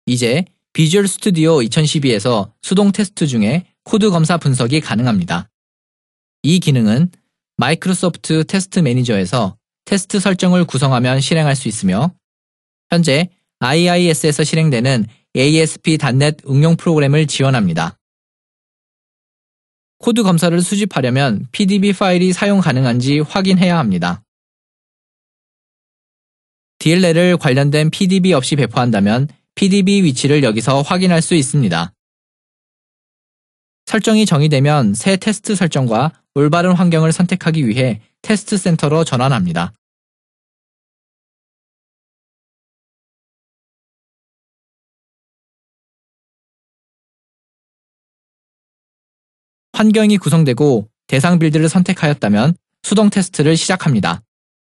이제 비주얼 스튜디오 2012에서 수동 테스트 중에 코드 검사 분석이 가능합니다. 이 기능은 마이크로소프트 테스트 매니저에서 테스트 설정을 구성하면 실행할 수 있으며 현재 IIS에서 실행되는 ASP.NET 응용 프로그램을 지원합니다. 코드 검사를 수집하려면 PDB 파일이 사용 가능한지 확인해야 합니다. DLL을 관련된 PDB 없이 배포한다면 PDB 위치를 여기서 확인할 수 있습니다. 설정이 정의되면 새 테스트 설정과 올바른 환경을 선택하기 위해 테스트 센터로 전환합니다. 환경이 구성되고 대상 빌드를 선택하였다면 수동 테스트를 시작합니다.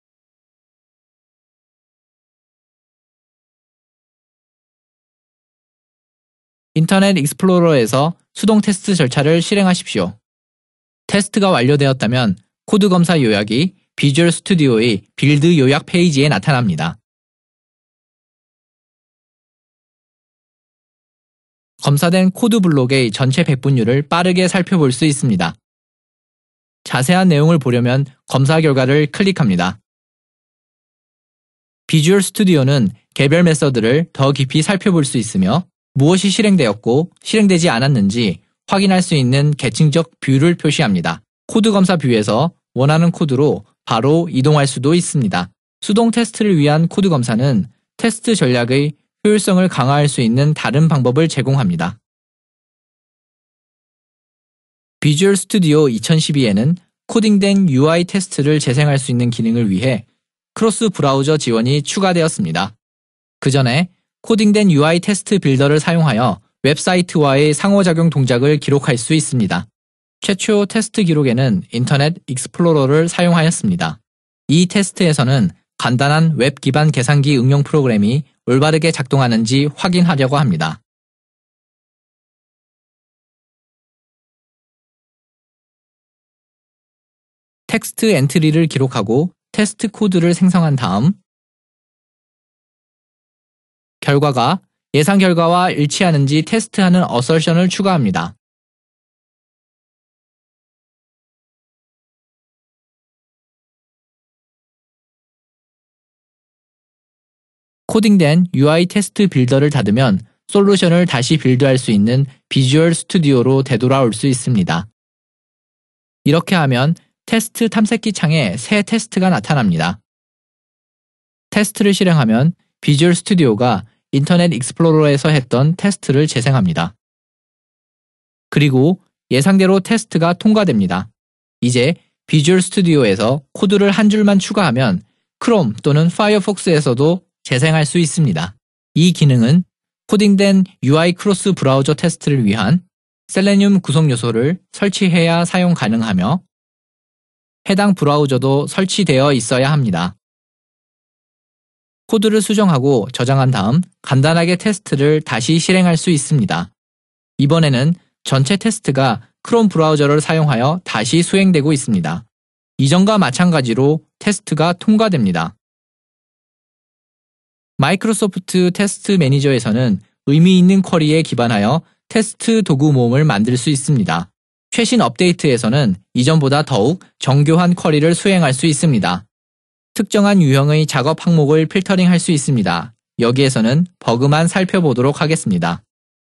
인터넷 익스플로러에서 수동 테스트 절차를 실행하십시오. 테스트가 완료되었다면 코드 검사 요약이 비주얼 스튜디오의 빌드 요약 페이지에 나타납니다. 검사된 코드 블록의 전체 배분율을 빠르게 살펴볼 수 있습니다. 자세한 내용을 보려면 검사 결과를 클릭합니다. 비주얼 스튜디오는 개별 메서드를 더 깊이 살펴볼 수 있으며 무엇이 실행되었고 실행되지 않았는지 확인할 수 있는 계층적 뷰를 표시합니다. 코드 검사 뷰에서 원하는 코드로 바로 이동할 수도 있습니다. 수동 테스트를 위한 코드 검사는 테스트 전략의 효율성을 강화할 수 있는 다른 방법을 제공합니다. 비주얼 스튜디오 2012에는 코딩된 UI 테스트를 재생할 수 있는 기능을 위해 크로스 브라우저 지원이 추가되었습니다. 그 전에 코딩된 UI 테스트 빌더를 사용하여 웹사이트와의 상호작용 동작을 기록할 수 있습니다. 최초 테스트 기록에는 인터넷 익스플로러를 사용하였습니다. 이 테스트에서는 간단한 웹 기반 계산기 응용 프로그램이 올바르게 작동하는지 확인하려고 합니다. 텍스트 엔트리를 기록하고 테스트 코드를 생성한 다음 결과가 예상 결과와 일치하는지 테스트하는 어설션을 추가합니다. 코딩된 UI 테스트 빌더를 닫으면 솔루션을 다시 빌드할 수 있는 비주얼 스튜디오로 되돌아올 수 있습니다. 이렇게 하면 테스트 탐색기 창에 새 테스트가 나타납니다. 테스트를 실행하면 비주얼 스튜디오가 인터넷 익스플로러에서 했던 테스트를 재생합니다. 그리고 예상대로 테스트가 통과됩니다. 이제 비주얼 스튜디오에서 코드를 한 줄만 추가하면 크롬 또는 파이어폭스에서도 재생할 수 있습니다. 이 기능은 코딩된 UI 크로스 브라우저 테스트를 위한 셀레늄 구성 요소를 설치해야 사용 가능하며 해당 브라우저도 설치되어 있어야 합니다. 코드를 수정하고 저장한 다음 간단하게 테스트를 다시 실행할 수 있습니다. 이번에는 전체 테스트가 크롬 브라우저를 사용하여 다시 수행되고 있습니다. 이전과 마찬가지로 테스트가 통과됩니다. 마이크로소프트 테스트 매니저에서는 의미 있는 쿼리에 기반하여 테스트 도구 모음을 만들 수 있습니다. 최신 업데이트에서는 이전보다 더욱 정교한 쿼리를 수행할 수 있습니다. 특정한 유형의 작업 항목을 필터링할 수 있습니다. 여기에서는 버그만 살펴보도록 하겠습니다.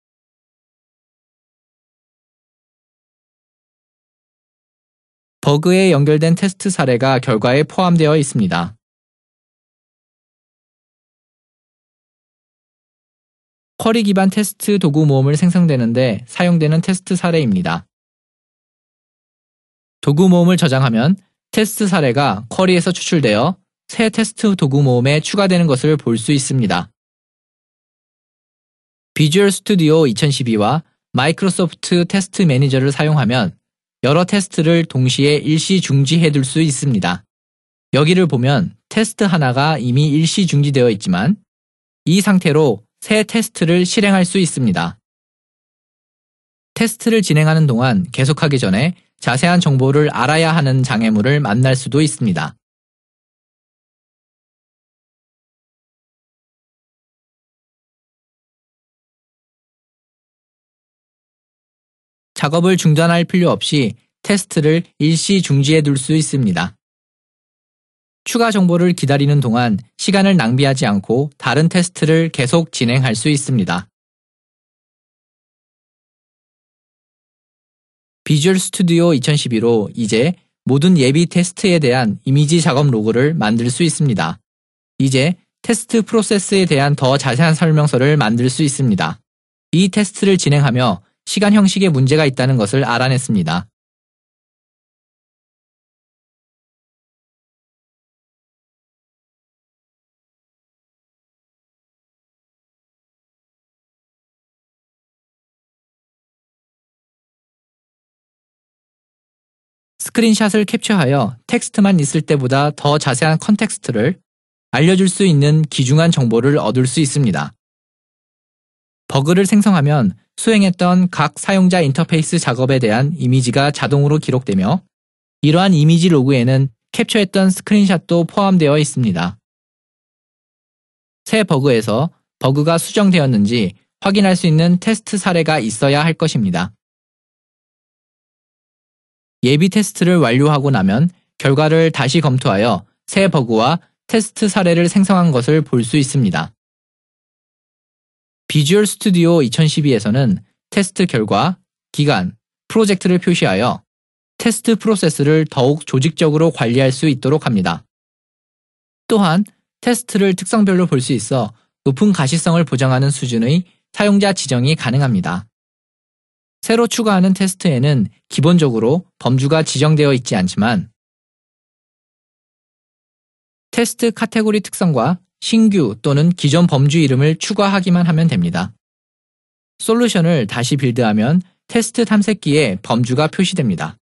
버그에 연결된 테스트 사례가 결과에 포함되어 있습니다. 쿼리 기반 테스트 도구 모음을 생성되는데 사용되는 테스트 사례입니다. 도구 모음을 저장하면 테스트 사례가 쿼리에서 추출되어 새 테스트 도구 모음에 추가되는 것을 볼 수 있습니다. 비주얼 스튜디오 2012와 마이크로소프트 테스트 매니저를 사용하면 여러 테스트를 동시에 일시 중지해 둘 수 있습니다. 여기를 보면 테스트 하나가 이미 일시 중지되어 있지만 이 상태로 새 테스트를 실행할 수 있습니다. 테스트를 진행하는 동안 계속하기 전에 자세한 정보를 알아야 하는 장애물을 만날 수도 있습니다. 작업을 중단할 필요 없이 테스트를 일시 중지해 둘 수 있습니다. 추가 정보를 기다리는 동안 시간을 낭비하지 않고 다른 테스트를 계속 진행할 수 있습니다. 비주얼 스튜디오 2012로 이제 모든 예비 테스트에 대한 이미지 작업 로그를 만들 수 있습니다. 이제 테스트 프로세스에 대한 더 자세한 설명서를 만들 수 있습니다. 이 테스트를 진행하며 시간 형식에 문제가 있다는 것을 알아냈습니다. 스크린샷을 캡처하여 텍스트만 있을 때보다 더 자세한 컨텍스트를 알려줄 수 있는 귀중한 정보를 얻을 수 있습니다. 버그를 생성하면 수행했던 각 사용자 인터페이스 작업에 대한 이미지가 자동으로 기록되며 이러한 이미지 로그에는 캡처했던 스크린샷도 포함되어 있습니다. 새 버그에서 버그가 수정되었는지 확인할 수 있는 테스트 사례가 있어야 할 것입니다. 예비 테스트를 완료하고 나면 결과를 다시 검토하여 새 버그와 테스트 사례를 생성한 것을 볼 수 있습니다. 비주얼 스튜디오 2012에서는 테스트 결과, 기간, 프로젝트를 표시하여 테스트 프로세스를 더욱 조직적으로 관리할 수 있도록 합니다. 또한 테스트를 특성별로 볼 수 있어 높은 가시성을 보장하는 수준의 사용자 지정이 가능합니다. 새로 추가하는 테스트에는 기본적으로 범주가 지정되어 있지 않지만 테스트 카테고리 특성과 신규 또는 기존 범주 이름을 추가하기만 하면 됩니다. 솔루션을 다시 빌드하면 테스트 탐색기에 범주가 표시됩니다.